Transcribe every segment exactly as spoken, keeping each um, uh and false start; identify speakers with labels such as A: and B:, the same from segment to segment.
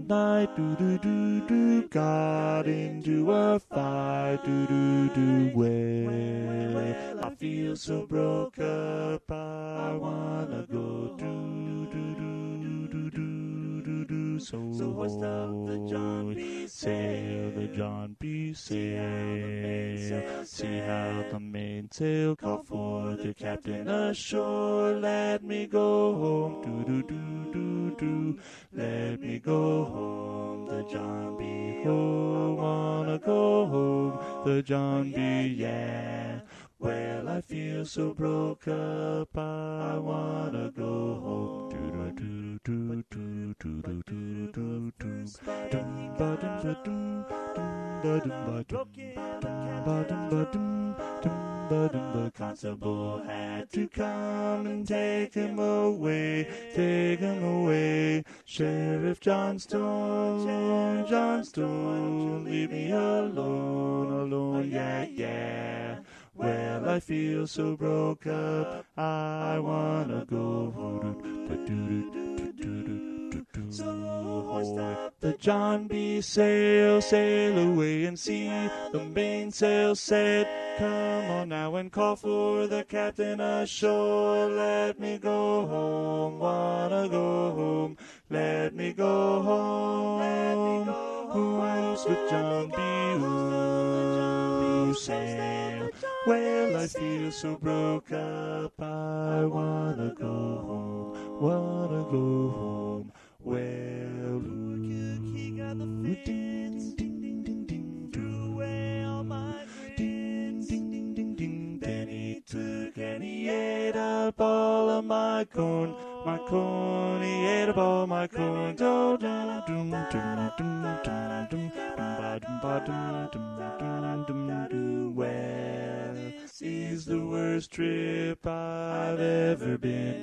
A: night, do do do do, got into a fight, do do do. Well, I feel so broke up, I wanna go do do do do do do do. So, so hoist up the John B. sail, the John B. sail. See how the mainsail call for the captain ashore. Let me go home, do do do do do. Let me go home, the John B. Oh, wanna go home, the John B. Yeah. Well, I feel so broke up, I wanna go home. Do do do do do do do do do. Dum ba dum ba dum, dum ba dum ba dum, dum ba dum ba dum, dum ba dum. The constable had to come and take him away, take him away. Sheriff Johnstone, Johnstone, leave me alone, alone, yeah, yeah. Well, I feel so broke up, I wanna go home. So hoist up the John B. sail, sail away and see the mainsail set. Come on now and call for the captain ashore. Let me go home, wanna go home. Let me go home, let me go home. The John B. Ooh, sail. Well, I feel so broke up, I wanna go home, wanna go home. Well, ooh, he got the fits, ding, ding, ding, ding, threw away all my ding, ding, ding, ding, ding. Then he took and he ate up all of my corn, my corn. He ate up all my corn. Oh, dum, dum, dum, dum, dum, dum, dum, ba, dum, ba, dum, dum, dum, dum, dum. Well, this is the worst trip I've ever been.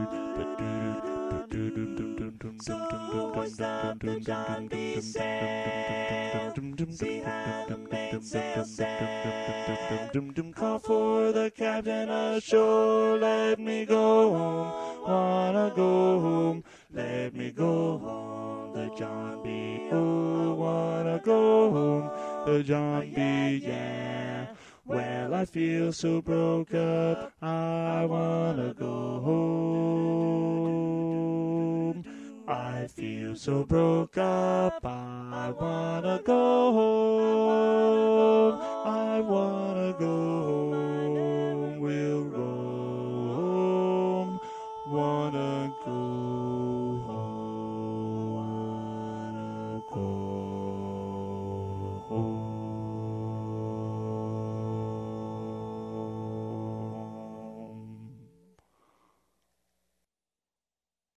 A: So hoist up the John B. sail, see how the mainsail set. Call for the captain ashore. Let me go home, wanna go home. Let me go home, the John B. Oh, wanna go home, the John B. Yeah. Well, I feel so broke up, I wanna go home. I feel so broke up, I wanna go home. I wanna